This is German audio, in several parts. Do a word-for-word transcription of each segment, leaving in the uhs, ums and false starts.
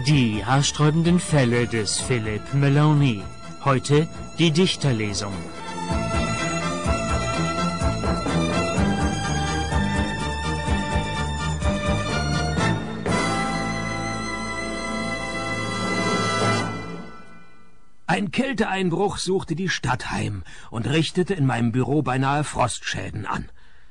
Die haarsträubenden Fälle des Philip Maloney. Heute die Dichterlesung. Ein Kälteeinbruch suchte die Stadt heim und richtete in meinem Büro beinahe Frostschäden an.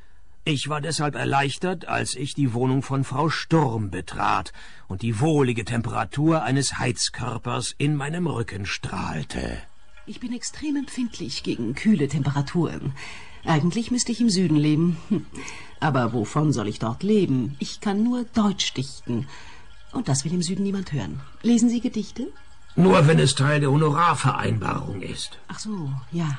Ich war deshalb erleichtert, als ich die Wohnung von Frau Sturm betrat und die wohlige Temperatur eines Heizkörpers in meinem Rücken strahlte. Ich bin extrem empfindlich gegen kühle Temperaturen. Eigentlich müsste ich im Süden leben. Aber wovon soll ich dort leben? Ich kann nur Deutsch dichten. Und das will im Süden niemand hören. Lesen Sie Gedichte? Nur wenn es Teil der Honorarvereinbarung ist. Ach so, ja.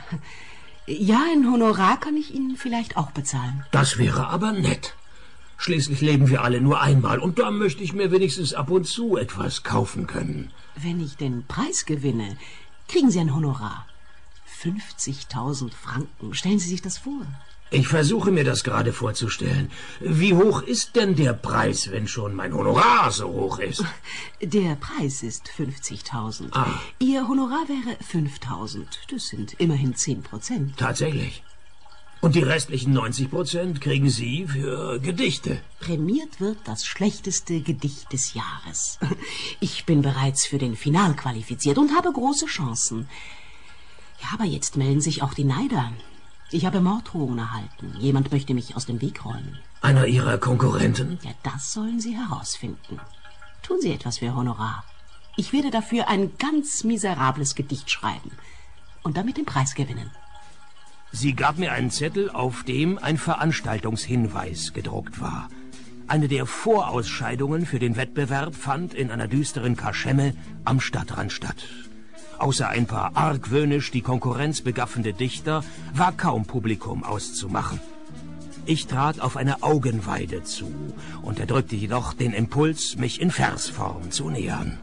Ja, ein Honorar kann ich Ihnen vielleicht auch bezahlen. Das wäre aber nett. Schließlich leben wir alle nur einmal und da möchte ich mir wenigstens ab und zu etwas kaufen können. Wenn ich den Preis gewinne, kriegen Sie ein Honorar. fünfzigtausend Franken, stellen Sie sich das vor. Ich versuche mir das gerade vorzustellen. Wie hoch ist denn der Preis, wenn schon mein Honorar so hoch ist? Der Preis ist fünfzigtausend. Ah. Ihr Honorar wäre fünftausend. Das sind immerhin zehn Prozent. Tatsächlich. Und die restlichen neunzig Prozent kriegen Sie für Gedichte. Prämiert wird das schlechteste Gedicht des Jahres. Ich bin bereits für den Final qualifiziert und habe große Chancen. Ja, aber jetzt melden sich auch die Neider. Ich habe Morddrohungen erhalten. Jemand möchte mich aus dem Weg räumen. Einer Ihrer Konkurrenten? Ja, das sollen Sie herausfinden. Tun Sie etwas für Honorar. Ich werde dafür ein ganz miserables Gedicht schreiben und damit den Preis gewinnen. Sie gab mir einen Zettel, auf dem ein Veranstaltungshinweis gedruckt war. Eine der Vorausscheidungen für den Wettbewerb fand in einer düsteren Kaschemme am Stadtrand statt. Außer ein paar argwöhnisch die Konkurrenz begaffende Dichter war kaum Publikum auszumachen. Ich trat auf eine Augenweide zu, unterdrückte jedoch den Impuls, mich in Versform zu nähern.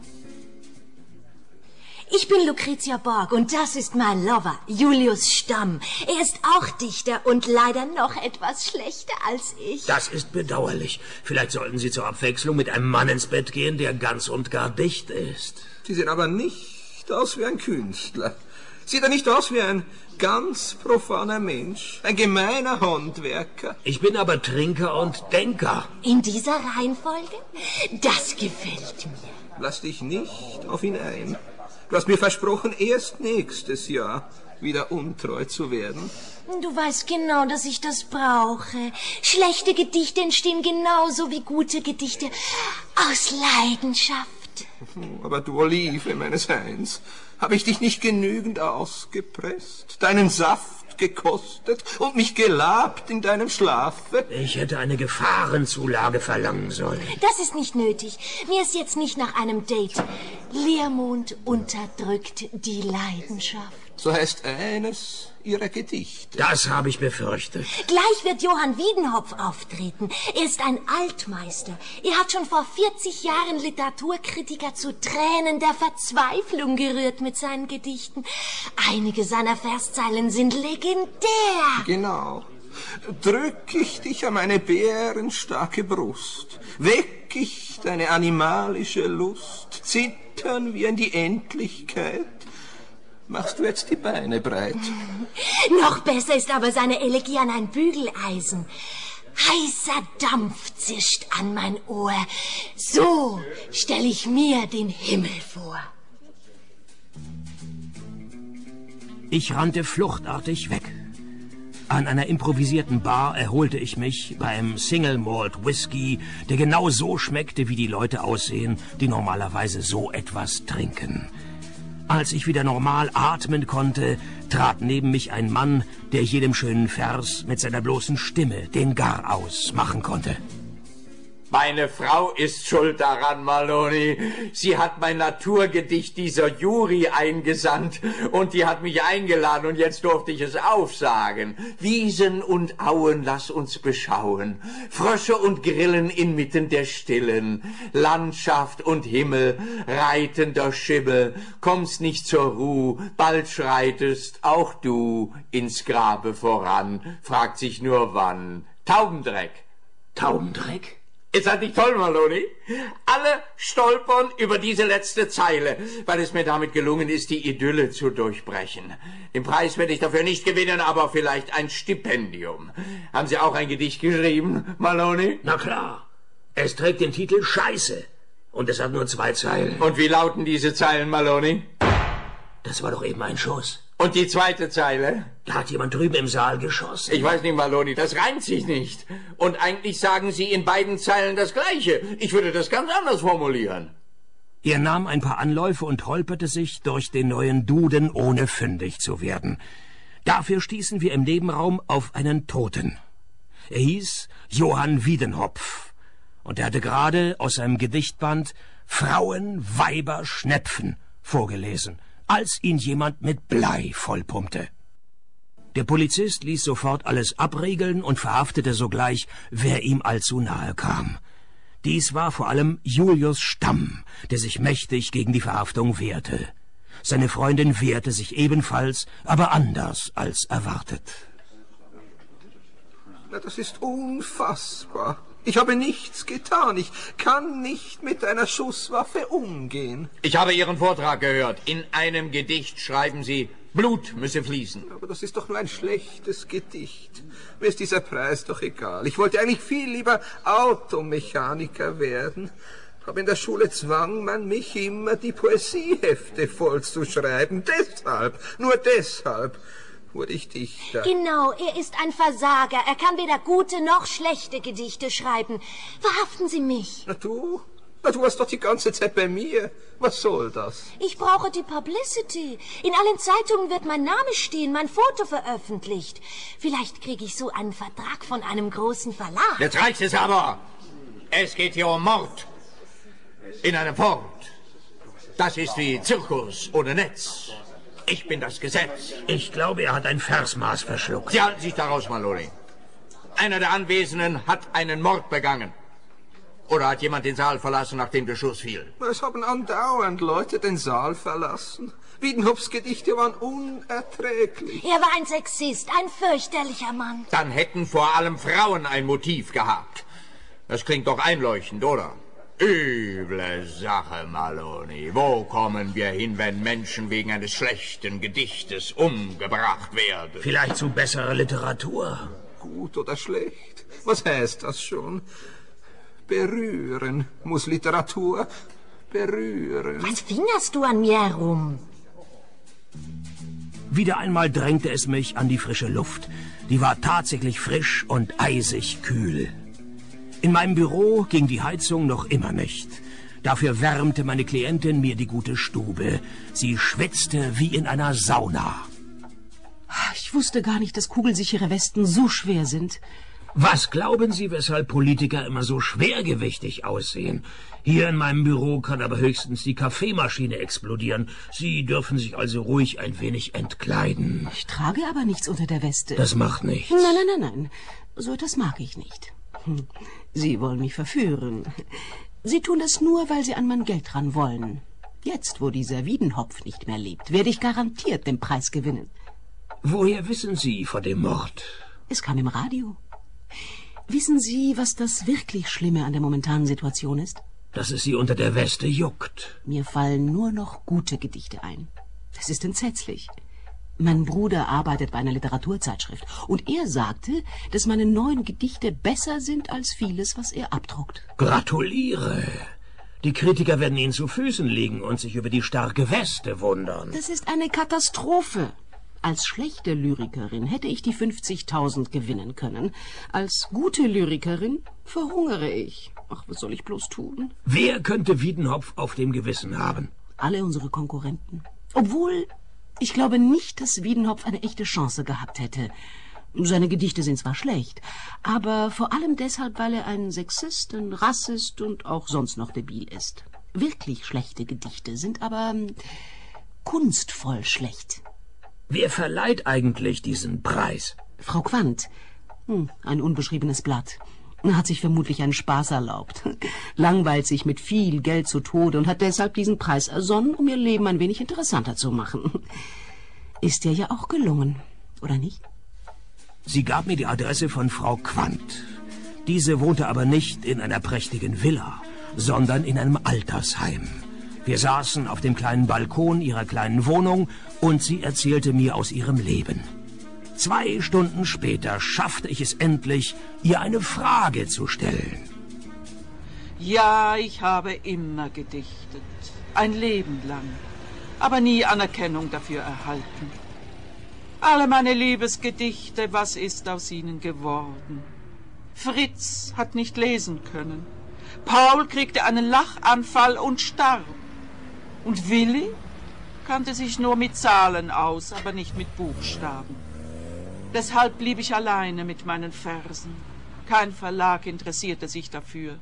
Ich bin Lucretia Borg und das ist mein Lover, Julius Stamm. Er ist auch Dichter und leider noch etwas schlechter als ich. Das ist bedauerlich. Vielleicht sollten Sie zur Abwechslung mit einem Mann ins Bett gehen, der ganz und gar dicht ist. Sie sehen aber nicht aus wie ein Künstler. Sieht er nicht aus wie ein ganz profaner Mensch, ein gemeiner Handwerker? Ich bin aber Trinker und Denker. In dieser Reihenfolge? Das gefällt mir. Lass dich nicht auf ihn ein. Du hast mir versprochen, erst nächstes Jahr wieder untreu zu werden. Du weißt genau, dass ich das brauche. Schlechte Gedichte entstehen genauso wie gute Gedichte aus Leidenschaft. Aber du, Olive, meines Heins, habe ich dich nicht genügend ausgepresst, deinen Saft gekostet und mich gelabt in deinem Schlafe? Ich hätte eine Gefahrenzulage verlangen sollen. Das ist nicht nötig. Mir ist jetzt nicht nach einem Date. Leermond unterdrückt die Leidenschaft. So heißt eines ihrer Gedichte. Das habe ich befürchtet. Gleich wird Johann Wiedenhopf auftreten. Er ist ein Altmeister. Er hat schon vor vierzig Jahren Literaturkritiker zu Tränen der Verzweiflung gerührt mit seinen Gedichten. Einige seiner Verszeilen sind legendär. Genau. Drück ich dich an meine bärenstarke Brust, weck ich deine animalische Lust, zittern wir in die Endlichkeit. Machst du jetzt die Beine breit? Noch besser ist aber seine Elegie an ein Bügeleisen. Heißer Dampf zischt an mein Ohr. So stelle ich mir den Himmel vor. Ich rannte fluchtartig weg. An einer improvisierten Bar erholte ich mich beim Single Malt Whisky, der genau so schmeckte, wie die Leute aussehen, die normalerweise so etwas trinken. Als ich wieder normal atmen konnte, trat neben mich ein Mann, der jedem schönen Vers mit seiner bloßen Stimme den Garaus machen konnte. Meine Frau ist schuld daran, Maloney. Sie hat mein Naturgedicht dieser Jury eingesandt und die hat mich eingeladen und jetzt durfte ich es aufsagen. Wiesen und Auen lass uns beschauen, Frösche und Grillen inmitten der Stillen, Landschaft und Himmel, reitender Schimmel, kommst nicht zur Ruh, bald schreitest auch du ins Grabe voran, fragt sich nur wann. Taubendreck. Taubendreck? Ist das nicht toll, Maloney? Alle stolpern über diese letzte Zeile, weil es mir damit gelungen ist, die Idylle zu durchbrechen. Den Preis werde ich dafür nicht gewinnen, aber vielleicht ein Stipendium. Haben Sie auch ein Gedicht geschrieben, Maloney? Na klar. Es trägt den Titel Scheiße. Und es hat nur zwei Zeilen. Und wie lauten diese Zeilen, Maloney? Das war doch eben ein Schuss. Und die zweite Zeile? Da hat jemand drüben im Saal geschossen. Ich weiß nicht, Maloney, das reimt sich nicht. Und eigentlich sagen Sie in beiden Zeilen das Gleiche. Ich würde das ganz anders formulieren. Er nahm ein paar Anläufe und holperte sich durch den neuen Duden, ohne fündig zu werden. Dafür stießen wir im Nebenraum auf einen Toten. Er hieß Johann Wiedenhopf. Und er hatte gerade aus seinem Gedichtband Frauen, Weiber, Schnepfen vorgelesen, als ihn jemand mit Blei vollpumpte. Der Polizist ließ sofort alles abriegeln und verhaftete sogleich, wer ihm allzu nahe kam. Dies war vor allem Julius Stamm, der sich mächtig gegen die Verhaftung wehrte. Seine Freundin wehrte sich ebenfalls, aber anders als erwartet. Na, das ist unfassbar. Ich habe nichts getan. Ich kann nicht mit einer Schusswaffe umgehen. Ich habe Ihren Vortrag gehört. In einem Gedicht schreiben Sie, Blut müsse fließen. Aber das ist doch nur ein schlechtes Gedicht. Mir ist dieser Preis doch egal. Ich wollte eigentlich viel lieber Automechaniker werden. Aber in der Schule zwang man mich immer, die Poesiehefte vollzuschreiben. Deshalb, nur deshalb wurde ich Dichter. Genau, er ist ein Versager. Er kann weder gute noch schlechte Gedichte schreiben. Verhaften Sie mich. Na du? Na, du warst doch die ganze Zeit bei mir. Was soll das? Ich brauche die Publicity. In allen Zeitungen wird mein Name stehen, mein Foto veröffentlicht. Vielleicht kriege ich so einen Vertrag von einem großen Verlag. Jetzt reicht es aber. Es geht hier um Mord. In einem Fort. Das ist wie Zirkus ohne Netz. Ich bin das Gesetz. Ich glaube, er hat ein Versmaß verschluckt. Sie halten sich daraus, Maloney. Einer der Anwesenden hat einen Mord begangen. Oder hat jemand den Saal verlassen, nachdem der Schuss fiel? Es haben andauernd Leute den Saal verlassen. Wiedenhopfs Gedichte waren unerträglich. Er war ein Sexist, ein fürchterlicher Mann. Dann hätten vor allem Frauen ein Motiv gehabt. Das klingt doch einleuchtend, oder? Üble Sache, Maloney. Wo kommen wir hin, wenn Menschen wegen eines schlechten Gedichtes umgebracht werden? Vielleicht zu besserer Literatur. Gut oder schlecht? Was heißt das schon? Berühren muss Literatur berühren. Was fingerst du an mir herum? Wieder einmal drängte es mich an die frische Luft. Die war tatsächlich frisch und eisig kühl. In meinem Büro ging die Heizung noch immer nicht. Dafür wärmte meine Klientin mir die gute Stube. Sie schwitzte wie in einer Sauna. Ich wusste gar nicht, dass kugelsichere Westen so schwer sind. Was glauben Sie, weshalb Politiker immer so schwergewichtig aussehen? Hier in meinem Büro kann aber höchstens die Kaffeemaschine explodieren. Sie dürfen sich also ruhig ein wenig entkleiden. Ich trage aber nichts unter der Weste. Das macht nichts. Nein, nein, nein, nein. So etwas mag ich nicht. Sie wollen mich verführen. Sie tun das nur, weil Sie an mein Geld ran wollen. Jetzt, wo dieser Wiedenhopf nicht mehr lebt, werde ich garantiert den Preis gewinnen. Woher wissen Sie von dem Mord? Es kam im Radio. Wissen Sie, was das wirklich Schlimme an der momentanen Situation ist? Dass es Sie unter der Weste juckt. Mir fallen nur noch gute Gedichte ein. Das ist entsetzlich. Mein Bruder arbeitet bei einer Literaturzeitschrift und er sagte, dass meine neuen Gedichte besser sind als vieles, was er abdruckt. Gratuliere. Die Kritiker werden Ihnen zu Füßen liegen und sich über die starke Weste wundern. Das ist eine Katastrophe. Als schlechte Lyrikerin hätte ich die fünfzigtausend gewinnen können. Als gute Lyrikerin verhungere ich. Ach, was soll ich bloß tun? Wer könnte Wiedenhopf auf dem Gewissen haben? Alle unsere Konkurrenten. Obwohl, ich glaube nicht, dass Wiedenhopf eine echte Chance gehabt hätte. Seine Gedichte sind zwar schlecht, aber vor allem deshalb, weil er ein Sexist, ein Rassist und auch sonst noch debil ist. Wirklich schlechte Gedichte sind aber ähm, kunstvoll schlecht. Wer verleiht eigentlich diesen Preis? Frau Quandt. Hm, ein unbeschriebenes Blatt. Hat sich vermutlich einen Spaß erlaubt. Langweilt sich mit viel Geld zu Tode und hat deshalb diesen Preis ersonnen, um ihr Leben ein wenig interessanter zu machen. Ist dir ja auch gelungen, oder nicht? Sie gab mir die Adresse von Frau Quandt. Diese wohnte aber nicht in einer prächtigen Villa, sondern in einem Altersheim. Wir saßen auf dem kleinen Balkon ihrer kleinen Wohnung und sie erzählte mir aus ihrem Leben. Zwei Stunden später schaffte ich es endlich, ihr eine Frage zu stellen. Ja, ich habe immer gedichtet, ein Leben lang, aber nie Anerkennung dafür erhalten. Alle meine Liebesgedichte, was ist aus ihnen geworden? Fritz hat nicht lesen können. Paul kriegte einen Lachanfall und starb. Und Willi kannte sich nur mit Zahlen aus, aber nicht mit Buchstaben. Deshalb blieb ich alleine mit meinen Versen. Kein Verlag interessierte sich dafür.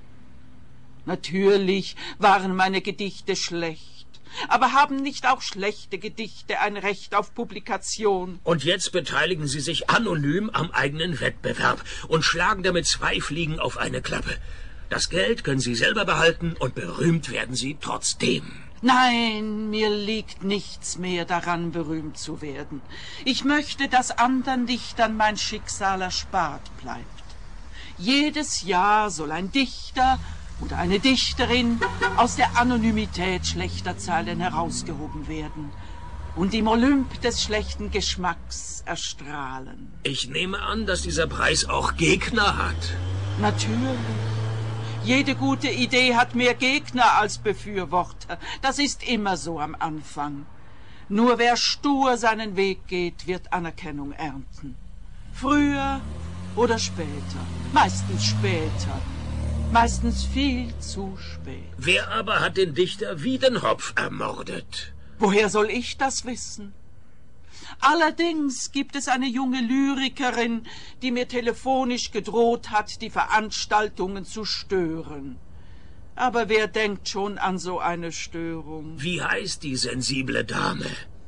Natürlich waren meine Gedichte schlecht, aber haben nicht auch schlechte Gedichte ein Recht auf Publikation? Und jetzt beteiligen Sie sich anonym am eigenen Wettbewerb und schlagen damit zwei Fliegen auf eine Klappe. Das Geld können Sie selber behalten und berühmt werden Sie trotzdem. Nein, mir liegt nichts mehr daran, berühmt zu werden. Ich möchte, dass anderen Dichtern mein Schicksal erspart bleibt. Jedes Jahr soll ein Dichter oder eine Dichterin aus der Anonymität schlechter Zeilen herausgehoben werden und im Olymp des schlechten Geschmacks erstrahlen. Ich nehme an, dass dieser Preis auch Gegner hat. Natürlich. Jede gute Idee hat mehr Gegner als Befürworter. Das ist immer so am Anfang. Nur wer stur seinen Weg geht, wird Anerkennung ernten. Früher oder später. Meistens später. Meistens viel zu spät. Wer aber hat den Dichter Wiedenhopf ermordet? Woher soll ich das wissen? Allerdings gibt es eine junge Lyrikerin, die mir telefonisch gedroht hat, die Veranstaltungen zu stören. Aber wer denkt schon an so eine Störung? Wie heißt die sensible Dame?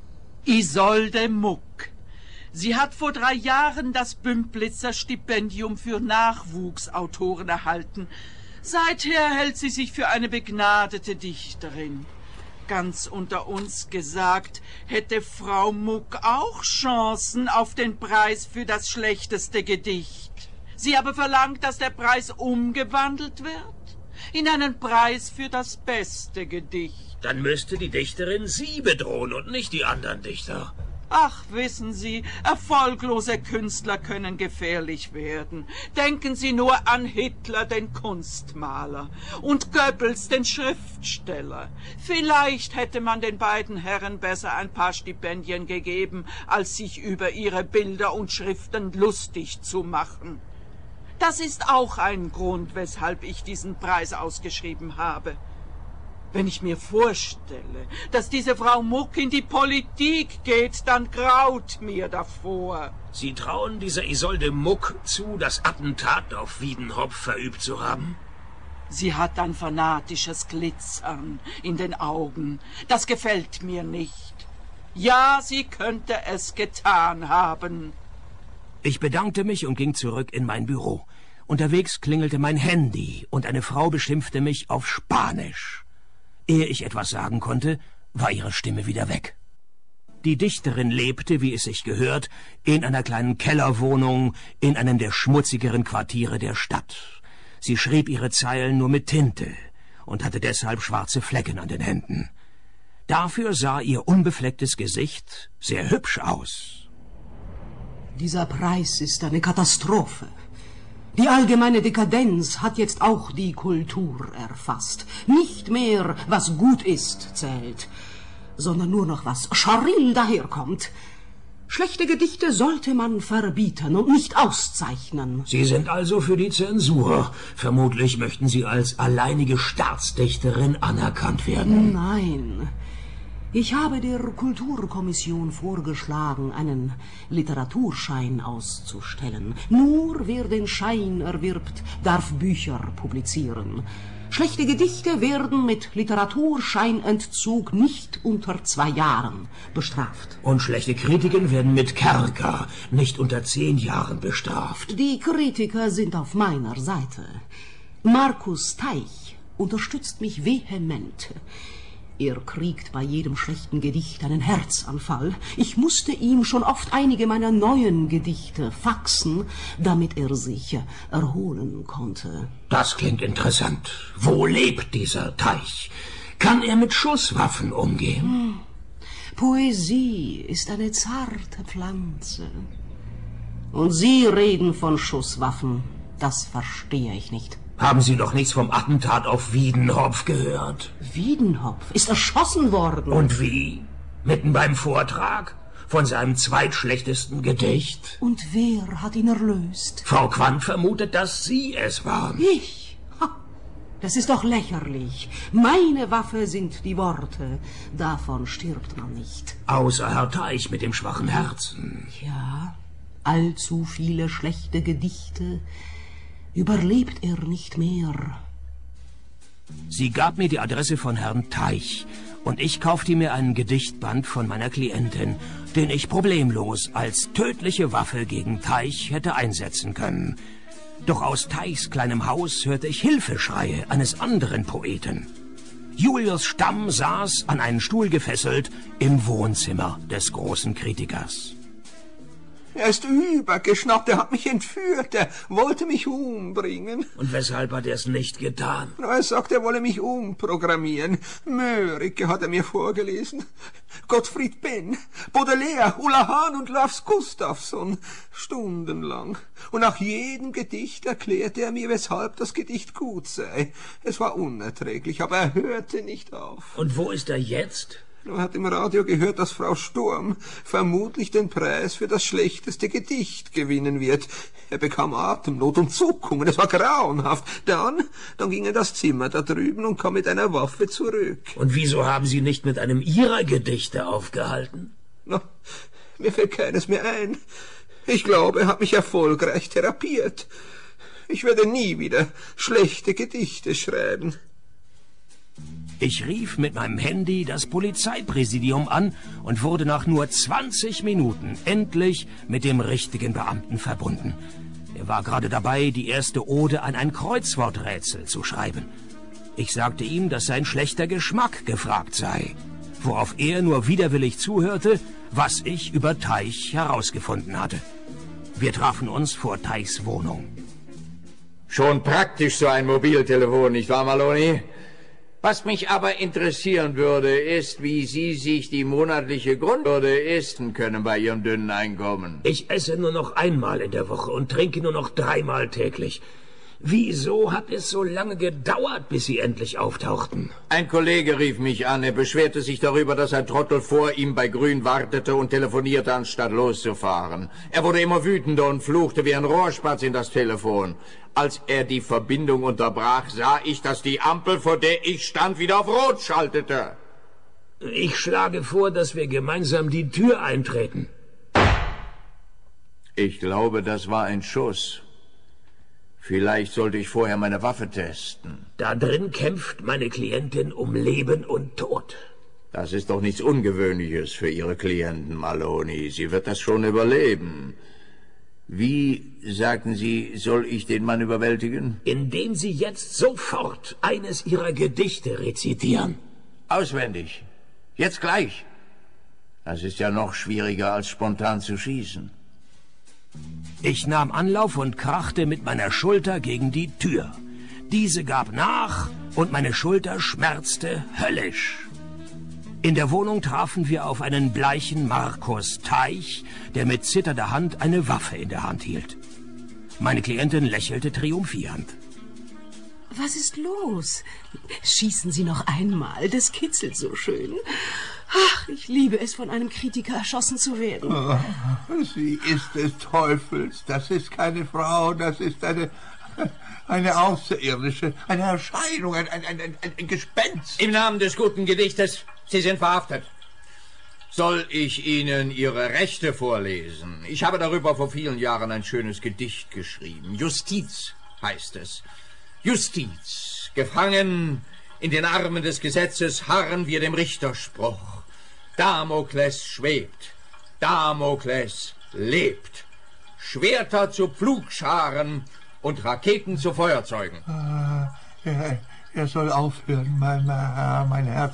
Isolde Muck. Sie hat vor drei Jahren das Bümplitzer Stipendium für Nachwuchsautoren erhalten. Seither hält sie sich für eine begnadete Dichterin. Ganz unter uns gesagt, hätte Frau Muck auch Chancen auf den Preis für das schlechteste Gedicht. Sie aber verlangt, dass der Preis umgewandelt wird in einen Preis für das beste Gedicht. Dann müsste die Dichterin Sie bedrohen und nicht die anderen Dichter. Ach, wissen Sie, erfolglose Künstler können gefährlich werden. Denken Sie nur an Hitler, den Kunstmaler, und Goebbels, den Schriftsteller. Vielleicht hätte man den beiden Herren besser ein paar Stipendien gegeben, als sich über ihre Bilder und Schriften lustig zu machen. Das ist auch ein Grund, weshalb ich diesen Preis ausgeschrieben habe. Wenn ich mir vorstelle, dass diese Frau Muck in die Politik geht, dann graut mir davor. Sie trauen dieser Isolde Muck zu, das Attentat auf Wiedenhopf verübt zu haben? Sie hat ein fanatisches Glitzern in den Augen. Das gefällt mir nicht. Ja, sie könnte es getan haben. Ich bedankte mich und ging zurück in mein Büro. Unterwegs klingelte mein Handy und eine Frau beschimpfte mich auf Spanisch. Ehe ich etwas sagen konnte, war ihre Stimme wieder weg. Die Dichterin lebte, wie es sich gehört, in einer kleinen Kellerwohnung in einem der schmutzigeren Quartiere der Stadt. Sie schrieb ihre Zeilen nur mit Tinte und hatte deshalb schwarze Flecken an den Händen. Dafür sah ihr unbeflecktes Gesicht sehr hübsch aus. Dieser Preis ist eine Katastrophe. Die allgemeine Dekadenz hat jetzt auch die Kultur erfasst. Nicht mehr, was gut ist, zählt, sondern nur noch, was scharil daherkommt. Schlechte Gedichte sollte man verbieten und nicht auszeichnen. Sie sind also für die Zensur. Vermutlich möchten Sie als alleinige Staatsdichterin anerkannt werden. Nein. Ich habe der Kulturkommission vorgeschlagen, einen Literaturschein auszustellen. Nur wer den Schein erwirbt, darf Bücher publizieren. Schlechte Gedichte werden mit Literaturscheinentzug nicht unter zwei Jahren bestraft. Und schlechte Kritiken werden mit Kerker nicht unter zehn Jahren bestraft. Die Kritiker sind auf meiner Seite. Markus Teich unterstützt mich vehement. Er kriegt bei jedem schlechten Gedicht einen Herzanfall. Ich musste ihm schon oft einige meiner neuen Gedichte faxen, damit er sich erholen konnte. Das klingt interessant. Wo lebt dieser Teich? Kann er mit Schusswaffen umgehen? Hm. Poesie ist eine zarte Pflanze. Und Sie reden von Schusswaffen. Das verstehe ich nicht. Haben Sie doch nichts vom Attentat auf Wiedenhopf gehört? Wiedenhopf ist erschossen worden. Und wie? Mitten beim Vortrag? Von seinem zweitschlechtesten Gedicht? Und wer hat ihn erlöst? Frau Quandt vermutet, dass Sie es waren. Ich? Ha, das ist doch lächerlich. Meine Waffe sind die Worte. Davon stirbt man nicht. Außer Herr Teich mit dem schwachen Herzen. Ja, allzu viele schlechte Gedichte überlebt er nicht mehr. Sie gab mir die Adresse von Herrn Teich und ich kaufte mir einen Gedichtband von meiner Klientin, den ich problemlos als tödliche Waffe gegen Teich hätte einsetzen können. Doch aus Teichs kleinem Haus hörte ich Hilfeschreie eines anderen Poeten. Julius Stamm saß, an einen Stuhl gefesselt, im Wohnzimmer des großen Kritikers. Er ist übergeschnappt, er hat mich entführt, er wollte mich umbringen. Und weshalb hat er es nicht getan? Er sagt, er wolle mich umprogrammieren. Mörike hat er mir vorgelesen. Gottfried Benn, Baudelaire, Ulla Hahn und Lars Gustafsson. Stundenlang. Und nach jedem Gedicht erklärte er mir, weshalb das Gedicht gut sei. Es war unerträglich, aber er hörte nicht auf. Und wo ist er jetzt? Er hat im Radio gehört, dass Frau Sturm vermutlich den Preis für das schlechteste Gedicht gewinnen wird. Er bekam Atemnot und Zuckungen, es war grauenhaft. Dann, dann ging er in das Zimmer da drüben und kam mit einer Waffe zurück. Und wieso haben Sie nicht mit einem Ihrer Gedichte aufgehalten? Na, mir fällt keines mehr ein. Ich glaube, er hat mich erfolgreich therapiert. Ich werde nie wieder schlechte Gedichte schreiben. Ich rief mit meinem Handy das Polizeipräsidium an und wurde nach nur zwanzig Minuten endlich mit dem richtigen Beamten verbunden. Er war gerade dabei, die erste Ode an ein Kreuzworträtsel zu schreiben. Ich sagte ihm, dass sein schlechter Geschmack gefragt sei, worauf er nur widerwillig zuhörte, was ich über Teich herausgefunden hatte. Wir trafen uns vor Teichs Wohnung. Schon praktisch so ein Mobiltelefon, nicht wahr, Maloney? Was mich aber interessieren würde, ist, wie Sie sich die monatliche Grundwürde essen können bei Ihrem dünnen Einkommen. Ich esse nur noch einmal in der Woche und trinke nur noch dreimal täglich. Wieso hat es so lange gedauert, bis Sie endlich auftauchten? Ein Kollege rief mich an. Er beschwerte sich darüber, dass ein Trottel vor ihm bei Grün wartete und telefonierte, anstatt loszufahren. Er wurde immer wütender und fluchte wie ein Rohrspatz in das Telefon. Als er die Verbindung unterbrach, sah ich, dass die Ampel, vor der ich stand, wieder auf Rot schaltete. Ich schlage vor, dass wir gemeinsam die Tür eintreten. Ich glaube, das war ein Schuss. Vielleicht sollte ich vorher meine Waffe testen. Da drin kämpft meine Klientin um Leben und Tod. Das ist doch nichts Ungewöhnliches für Ihre Klienten, Maloney. Sie wird das schon überleben. Wie, sagten Sie, soll ich den Mann überwältigen? Indem Sie jetzt sofort eines Ihrer Gedichte rezitieren. Auswendig. Jetzt gleich. Das ist ja noch schwieriger, als spontan zu schießen. Ich nahm Anlauf und krachte mit meiner Schulter gegen die Tür. Diese gab nach und meine Schulter schmerzte höllisch. In der Wohnung trafen wir auf einen bleichen Markus Teich, der mit zitternder Hand eine Waffe in der Hand hielt. Meine Klientin lächelte triumphierend. Was ist los? Schießen Sie noch einmal, das kitzelt so schön. Ach, ich liebe es, von einem Kritiker erschossen zu werden. Oh, sie ist des Teufels, das ist keine Frau, das ist eine, eine Außerirdische, eine Erscheinung, ein, ein, ein, ein Gespenst. Im Namen des guten Gedichtes, Sie sind verhaftet. Soll ich Ihnen Ihre Rechte vorlesen? Ich habe darüber vor vielen Jahren ein schönes Gedicht geschrieben. Justiz heißt es. Justiz, gefangen in den Armen des Gesetzes, harren wir dem Richterspruch. Damokles schwebt, Damokles lebt. Schwerter zu Pflugscharen und Raketen zu Feuerzeugen. Uh, er, er soll aufhören, mein, mein Herz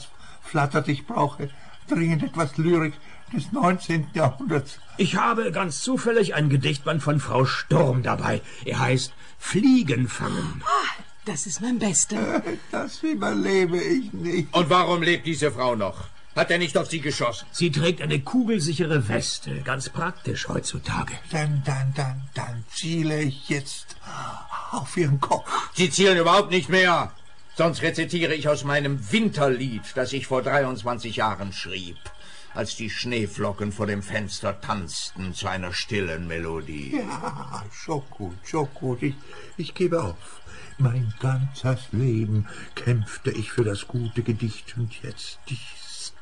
flattert. Ich brauche dringend etwas Lyrik des neunzehnten Jahrhunderts. Ich habe ganz zufällig ein Gedichtband von Frau Sturm dabei. Er heißt Fliegen fangen. Ah, das ist mein Bester. Das überlebe ich nicht. Und warum lebt diese Frau noch? Hat er nicht auf sie geschossen? Sie trägt eine kugelsichere Weste, ganz praktisch heutzutage. Dann, dann, dann, dann ziele ich jetzt auf ihren Kopf. Sie zielen überhaupt nicht mehr. Sonst rezitiere ich aus meinem Winterlied, das ich vor dreiundzwanzig Jahren schrieb, als die Schneeflocken vor dem Fenster tanzten zu einer stillen Melodie. Ja, schon gut, schon gut. Ich, ich gebe auf. Mein ganzes Leben kämpfte ich für das gute Gedicht und jetzt dies.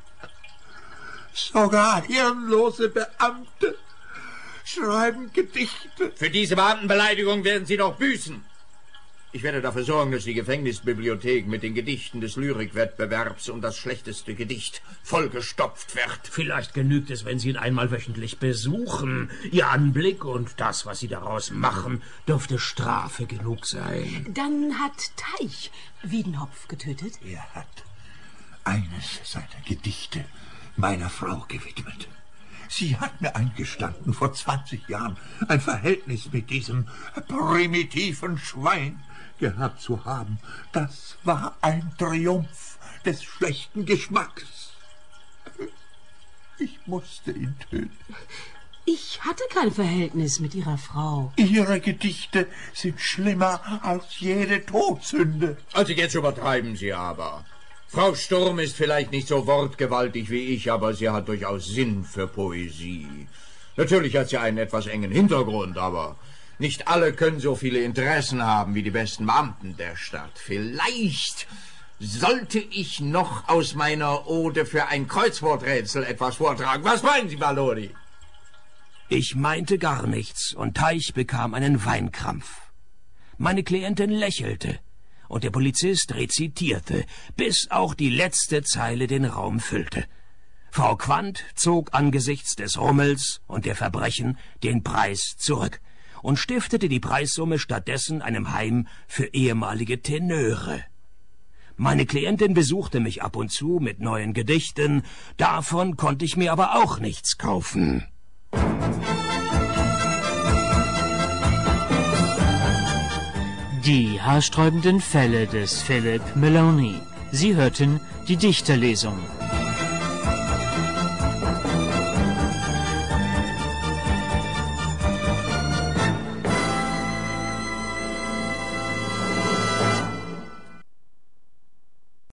Sogar hirnlose Beamte schreiben Gedichte. Für diese Beamtenbeleidigung werden Sie doch büßen. Ich werde dafür sorgen, dass die Gefängnisbibliothek mit den Gedichten des Lyrikwettbewerbs um das schlechteste Gedicht vollgestopft wird. Vielleicht genügt es, wenn Sie ihn einmal wöchentlich besuchen. Ihr Anblick und das, was Sie daraus machen, dürfte Strafe genug sein. Dann hat Teich Wiedenhopf getötet? Er hat eines seiner Gedichte meiner Frau gewidmet. Sie hat mir eingestanden, vor zwanzig Jahren ein Verhältnis mit diesem primitiven Schwein gehabt zu haben. Das war ein Triumph des schlechten Geschmacks. Ich musste ihn töten. Ich hatte kein Verhältnis mit Ihrer Frau. Ihre Gedichte sind schlimmer als jede Todsünde. Also jetzt übertreiben Sie aber. Frau Sturm ist vielleicht nicht so wortgewaltig wie ich, aber sie hat durchaus Sinn für Poesie. Natürlich hat sie einen etwas engen Hintergrund, aber nicht alle können so viele Interessen haben wie die besten Beamten der Stadt. Vielleicht sollte ich noch aus meiner Ode für ein Kreuzworträtsel etwas vortragen. Was meinen Sie, Maloney? Ich meinte gar nichts und Teich bekam einen Weinkrampf. Meine Klientin lächelte. Und der Polizist rezitierte, bis auch die letzte Zeile den Raum füllte. Frau Quandt zog angesichts des Rummels und der Verbrechen den Preis zurück und stiftete die Preissumme stattdessen einem Heim für ehemalige Tenöre. Meine Klientin besuchte mich ab und zu mit neuen Gedichten, davon konnte ich mir aber auch nichts kaufen. Die haarsträubenden Fälle des Philip Maloney. Sie hörten die Dichterlesung.